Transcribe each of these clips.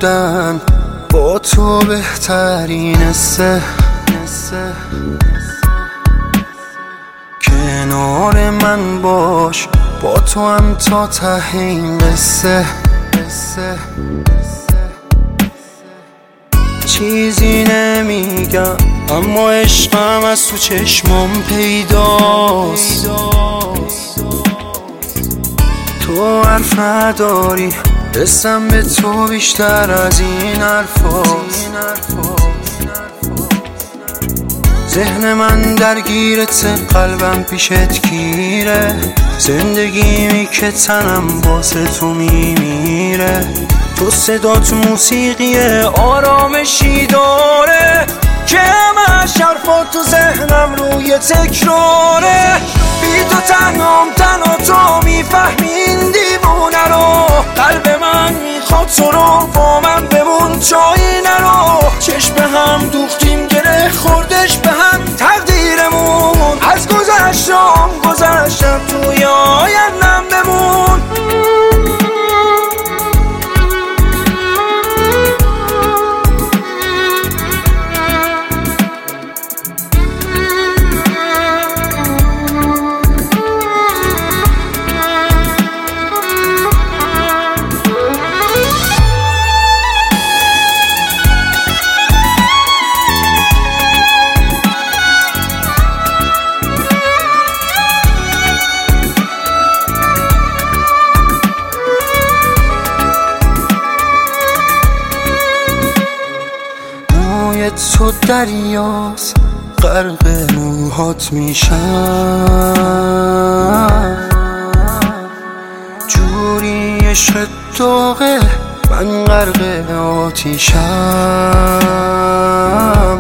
بودن با تو بهترین کنار من باش، با تو هم تا ته این قصه. چیزی نمیگم اما عشقم از تو چشمام پیداست. تو حرف نداری، حسم به تو بیشتر از این حرفاست. ذهن من درگیرت، قلبم پیشت گیره، زندگیمی که تنم واسه تو میمیره. تو صدات موسیقیه، آرامشی داره که همش حرفات تو ذهنم روی تکراره. بی تو تنهام، تنها تو میفهمی این دیوونه رو. قلب من میخواد تو رو، با من بمون جایی نرو. چشم هم دوختیم، گره خوردش به هم تقدیرمون. از گذشتم توی آیندم بمون. تو دریاست، غرق موهات میشم. جوری عشق داغه، من غرق آتیشم.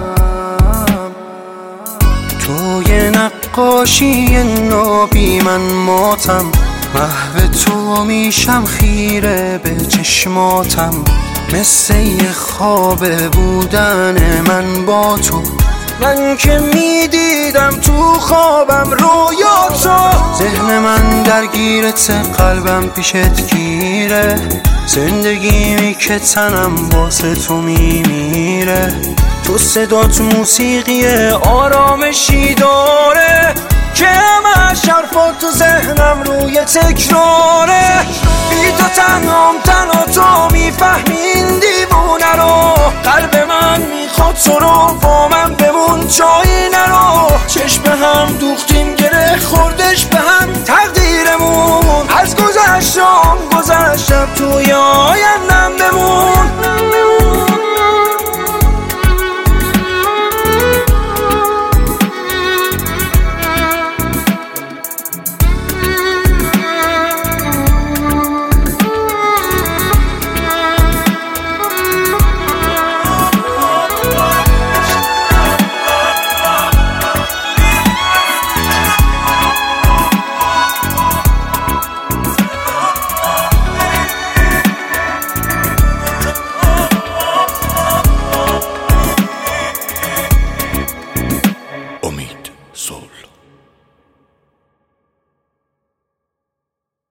توی نقاشی نابی من ماتم، محو تو میشم، خیره به چشماتم. مثل یه خواب بودن من با تو، من که میدیدم تو خوابم رویا تو. ذهن من درگیرت، قلبم پیشت گیره، زندگیمی که تنم واسه تو میمیره. تو صدات موسیقیه، آرامشی داره که همش حرفات تو ذهنم روی تکراره. بی تو تنهام، تنها تو میفهمی این دیوونه رو. قلب من میخواد تو رو، با من بمون جایی نرو. چشم هم دوختیم،